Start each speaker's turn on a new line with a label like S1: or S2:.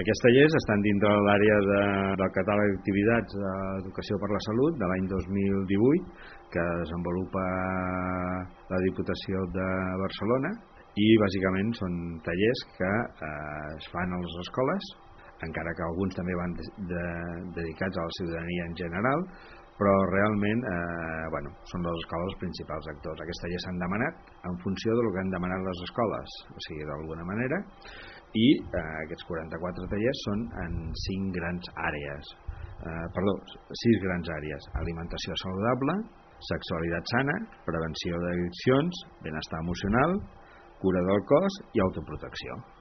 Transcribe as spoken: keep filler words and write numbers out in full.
S1: Aquests tallers estan dintre de l'àrea de, del catàleg d'activitats d'Educació per la Salut de l'any dos mil divuit, que desenvolupa la Diputació de Barcelona, i bàsicament són tallers que eh, es fan a les escoles, encara que alguns també van de, de, dedicats a la ciutadania en general, però realment eh, bueno, són les escoles els principals actors. Aquests tallers s'han demanat en funció del que han demanat les escoles, o sigui, d'alguna manera, i eh, aquests quaranta-quatre tallers són en cinc grans àrees, eh, perdó, sis grans àrees: alimentació saludable, sexualitat sana, prevenció d'addiccions, benestar emocional, cura del cos i autoprotecció.